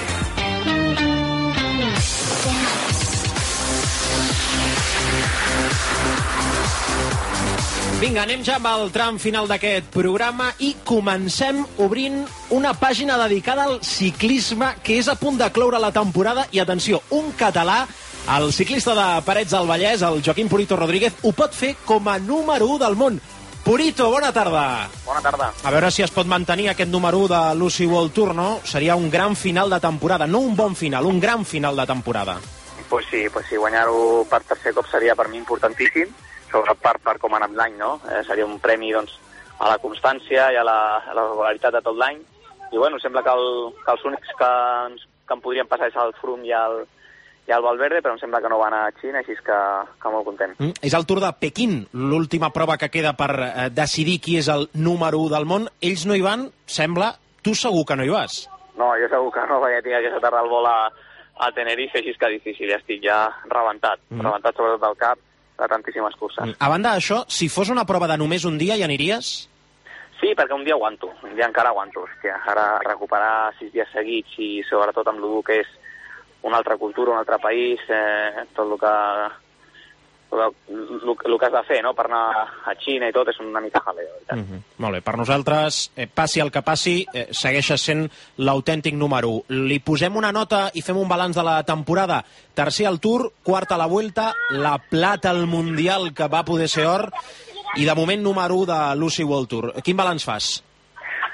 Vinga, anem ja amb el tram final d'aquest programa i comencem obrint una pàgina dedicada al ciclisme que és a punt de cloure la temporada i, atenció, un català, el ciclista de Parets del Vallès, el Joaquim Purito Rodríguez, ho pot fer com a número u del món. Purito, bona tarda. Bona tarda. A veure si es pot mantenir aquest número u de l'U C I World Tour, no? Seria un gran final de temporada, no un bon final, un gran final de temporada. Pues sí, pues sí, guanyar-ho per tercer cop seria per mi importantíssim, sobretot per, per com ha anat l'any, no? Eh, seria un premi, doncs, a la constància i a la, a la regularitat de tot l'any. I, bueno, sembla que, el, que els únics que, ens, que em podrien passar és el Froome i el, i el Valverde, però em sembla que no van a Xina, així que, que molt content. Mm, és el Tour de Pequín, l'última prova que queda per eh, decidir qui és el número u del món. Ells no hi van, sembla. Tu segur que no hi vas. No, jo segur que no, perquè tinc aquesta tarda el vol a, a Tenerife, així que difícil, ja estic ja rebentat, mm. rebentat sobretot del cap, de tantíssimes curses. A banda d'això, si fos una prova de només un dia, hi aniries? Sí, perquè un dia aguanto, un dia encara aguanto. Hòstia, ara recuperar sis dies seguits i sobretot amb el que és una altra cultura, un altre país, eh, tot el que, el, el que has de fer, no?, per anar a Xina i tot, és una mica jaleo. Mm -hmm. Molt bé, per nosaltres, eh, passi el que passi, eh, segueixes sent l'autèntic número u. Li posem una nota i fem un balanç de la temporada. Tercer al Tour, quart a la Vuelta, la plata al Mundial, que va poder ser or, i de moment número u de l'U C I World Tour. Quin balanç fas?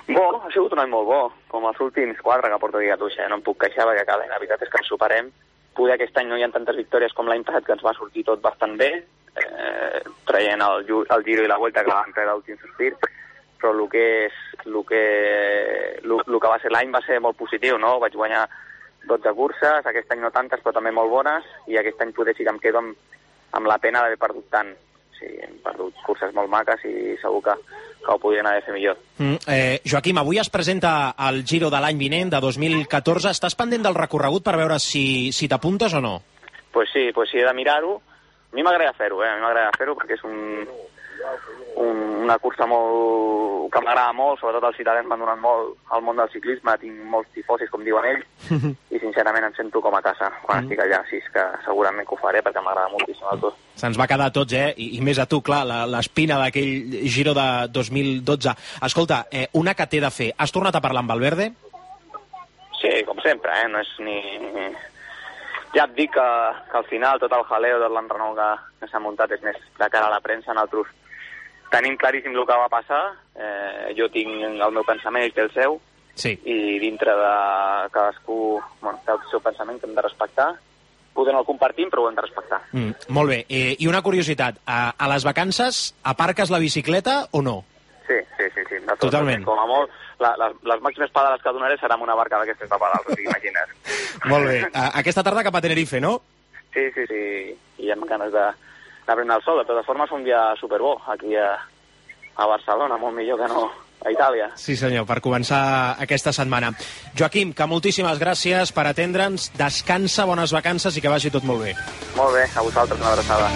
Bo, ha sigut un any molt bo, com els últims quatre que porto aquí a Tuixa, no em puc queixar perquè cada any la veritat és que ens superem. Poder aquest any no hi ha tantes victòries com l'any passat, que ens va sortir tot bastant bé, eh, traient el, el Giro i la Vuelta que van treure l'últim sospir, però el que, és, el que, el, el que va ser l'any va ser molt positiu, no? Vaig guanyar dotze curses, aquest any no tantes, però també molt bones, i aquest any poder sí que em quedo amb, amb la pena d'haver perdut tant. Sí, hem perdut curses molt maques i segur que, que ho podrien haver fet millor. Mm, eh, Joaquim, avui es presenta el Giro de l'any vinent, de dos mil catorze. Estàs pendent del recorregut per veure si, si t'apuntes o no? Pues sí, pues sí, he de mirar-ho. A mi m'agrada fer-ho, eh? A mi m'agrada fer-ho perquè és un, un, una cursa molt, que m'agrada molt, sobretot els ciutadans m'han donat molt al món del ciclisme, tinc molts tifosis, com diuen ells, i sincerament em sento com a casa quan mm. estic allà, així que segurament que ho faré perquè m'agrada moltíssim el tot. Se'ns va quedar a tots, eh? I, i més a tu, clar, l'espina d'aquell Giro de dos mil dotze. Escolta, eh, una que t'he de fer. Has tornat a parlar amb Valverde? Sí, com sempre, eh? No és ni... Ja et dic que, que al final tot el jaleo de l'enrenou que, que s'ha muntat és més de cara a la premsa. Nosaltres tenim claríssim el que va passar. Eh, jo tinc el meu pensament, ell té el seu. Sí. I dintre de cadascú, bueno, té el seu pensament que hem de respectar. Poder no el compartim, però ho hem de respectar. Mm, molt bé. Eh, I una curiositat. A, a les vacances aparques la bicicleta o no? Sí, sí, sí. sí. Totalment. Com a molt, la, la, les màximes pedales que donaré serà amb una barca d'aquestes de pedals, o sigui, imagina't. Molt bé. A, aquesta tarda cap a Tenerife, no? Sí, sí, sí. I amb ganes de, de prendre el sol. De totes formes, un dia superbo aquí a, a Barcelona, molt millor que no a Itàlia. Sí, senyor, per començar aquesta setmana. Joaquim, que moltíssimes gràcies per atendre'ns. Descansa, bones vacances i que vagi tot molt bé. Molt bé, a vosaltres una abraçada.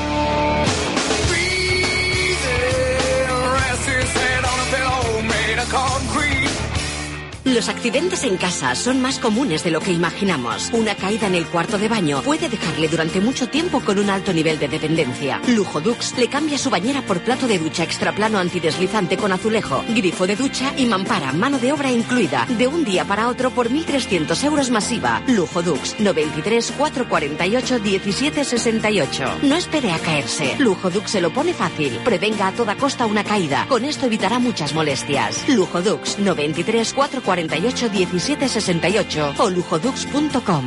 Los accidentes en casa son más comunes de lo que imaginamos. Una caída en el cuarto de baño puede dejarle durante mucho tiempo con un alto nivel de dependencia. Lujodux le cambia su bañera por plato de ducha extraplano antideslizante con azulejo, grifo de ducha y mampara, mano de obra incluida, de un día para otro por mil trescientos euros masiva. Lujodux, noventa y tres, cuatrocientos cuarenta y ocho, diecisiete sesenta y ocho. No espere a caerse. Lujodux se lo pone fácil. Prevenga a toda costa una caída. Con esto evitará muchas molestias. Lujodux, noventa y tres, cuatrocientos cuarenta y ocho, diecisiete sesenta y ocho o lujodux punto com.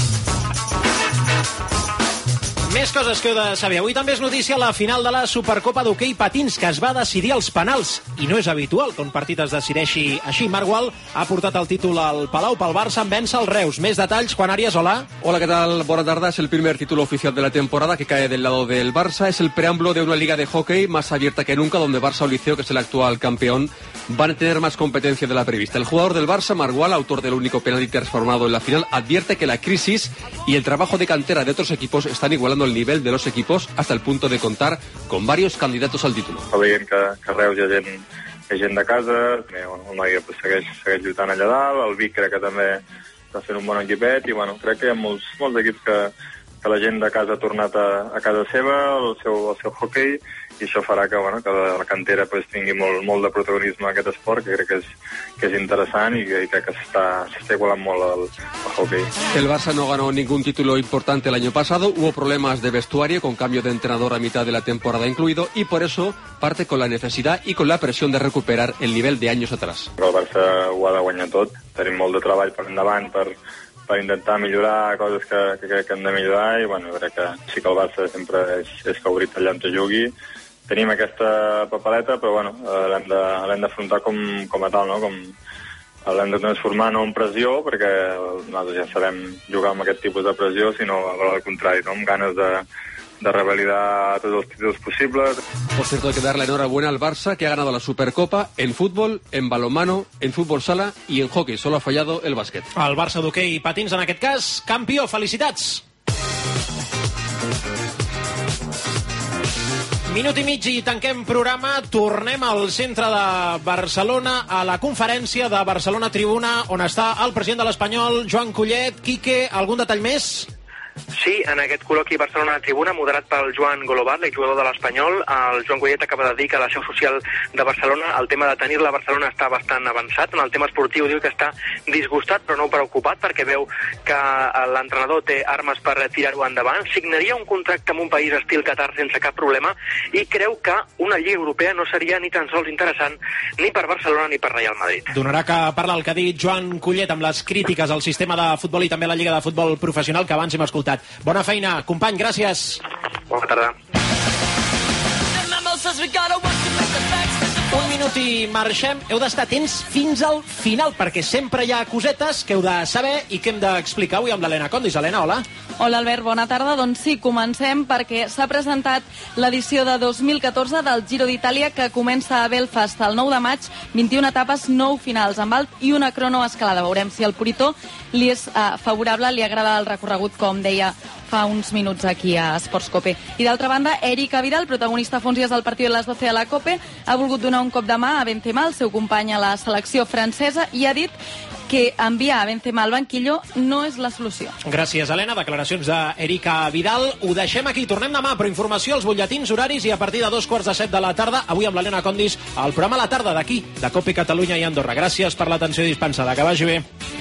Més coses que heu de saber. Avui també és notícia la final de la Supercopa d'hoquei patins, que es va decidir als penals. I no és habitual que un partit es decideixi així. Marc Gual ha portat el títol al Palau pel Barça en vèncer el Reus. Més detalls, Juan Arias, hola. Hola, ¿qué tal? Buenas tardes. Es el primer título oficial de la temporada que cae del lado del Barça. Es el preámbulo de una liga de hockey más abierta que nunca, donde Barça o Liceo, que es el actual campeón, van a tener más competencia de la prevista. El jugador del Barça, Marc Gual, autor del único penalti transformado en la final, advierte que la crisis y el trabajo de cantera de otros equipos están igualando el nivel de los equipos hasta el punto de contar con varios candidatos al título. Està veient que, que Reus hi ha gent, hi ha gent de casa, el Noia pues, segueix, segueix lluitant allà dalt, el Vic crec que també està fent un bon equipet i bueno, crec que hi ha molts, molts equips que, que la gent de casa ha tornat a, a casa seva, el seu, el seu hockey, i això farà que, bueno, que la cantera pues, tingui molt, molt de protagonisme en aquest esport, que crec que és, que és interessant i que, i crec que s'està igualant molt el, el hockey. El Barça no ganó ningún título importante el año pasado, hubo problemas de vestuario con cambio de entrenador a mitad de la temporada incluido y por eso parte con la necesidad y con la presión de recuperar el nivel de años atrás. Però el Barça ho ha de guanyar tot, tenim molt de treball per endavant per, per intentar millorar coses que, que crec que hem de millorar i bueno, crec que sí que el Barça sempre és, és favorit allà on te jugui. Tenim aquesta papeleta, però bueno, l'hem d'afrontar com, com a tal, no? Com l'hem de transformar no en pressió, perquè nosaltres ja sabem jugar amb aquest tipus de pressió, sinó al contrari, no? Amb ganes de, de revalidar tots els títulos posibles. Por cierto, hay que darle enhorabuena al Barça, que ha ganado la Supercopa en fútbol, en balonmano, en fútbol sala y en hockey. Solo ha fallado el bàsquet. El Barça d'hoquei i patins, en aquest cas, campió. Felicitats! Minut i mig i tanquem programa. Tornem al centre de Barcelona, a la conferència de Barcelona Tribuna, on està el president de l'Espanyol, Joan Collet. Quique, algun detall més? Sí, en aquest col·loqui Barcelona Tribuna, moderat pel Joan Golobat, l'exjugador de l'Espanyol, el Joan Collet acaba de dir que a la seu social de Barcelona el tema de tenir-la a Barcelona està bastant avançat. En el tema esportiu diu que està disgustat però no preocupat perquè veu que l'entrenador té armes per tirar-ho endavant. Signaria un contracte amb un país estil Qatar sense cap problema i creu que una lliga europea no seria ni tan sols interessant ni per Barcelona ni per Real Madrid. Donarà que parla el que ha dit Joan Collet amb les crítiques al sistema de futbol i també a la Lliga de Futbol Professional que abans hem escoltat. Bona feina, company, gràcies. Bona tarda. Un minut i marxem. Heu d'estar atents fins al final, perquè sempre hi ha cosetes que heu de saber i que hem d'explicar avui amb l'Helena Condis. Helena, hola. Hola, Albert, bona tarda. Doncs sí, comencem perquè s'ha presentat l'edició de dos mil catorze del Giro d'Itàlia que comença a Belfast el nou de maig, vint-i-una etapes, nou finals amb alt i una cronoescalada. Veurem si el Puritó li és uh, favorable, li agrada el recorregut, com deia fa uns minuts aquí a Sports Cope. I d'altra banda, Erika Vidal, protagonista fa uns dies del partit de les doce a la Cope, ha volgut donar un cop de mà a Benzema, el seu company a la selecció francesa, i ha dit que enviar a Benzema al banquillo no és la solució. Gràcies, Helena. Declaracions d'Erika Vidal. Ho deixem aquí. Tornem demà, però informació als butlletins horaris i a partir de dos quarts de set de la tarda, avui amb l'Helena Condis, el programa a la tarda d'aquí, de Cope Catalunya i Andorra. Gràcies per l'atenció dispensada. Que vagi bé.